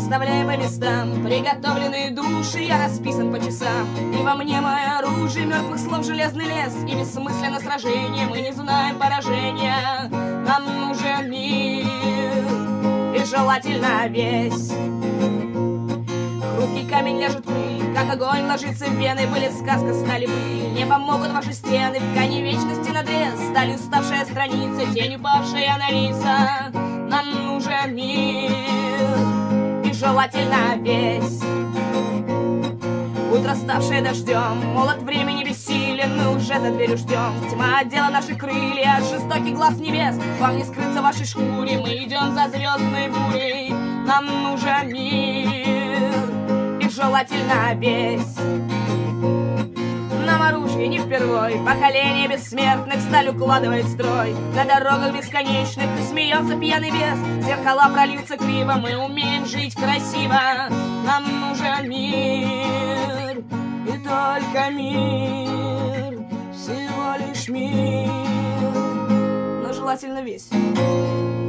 расставляем по местам приготовленные души, я расписан по часам. И во мне мое оружие, мертвых слов железный лес. И бессмысленно сражение, мы не знаем поражения. Нам нужен мир, и желательно весь. Хрупкий камень ляжет в пыль, как огонь ложится в вены. Были сказка, стали быль, не помогут ваши стены. В ткани вечности надрез, стали уставшая страница, тень упавшая на лица. Нам нужен мир, и желательно весь. Утро, ставшее дождем, молот времени бессилен, мы уже за дверью ждем. Тьма отдела наши крылья, жестокий глаз небес. Вам не скрыться в вашей шкуре, мы идем за звездной бурей. Нам нужен мир, и желательно весь. Нам оружие не впервой, поколение бессмертных сталь укладывает строй. На дорогах бесконечных смеется пьяный бес. Зеркала прольются криво, мы умеем жить красиво. Нам нужен мир, и только мир, всего лишь мир, но желательно весь.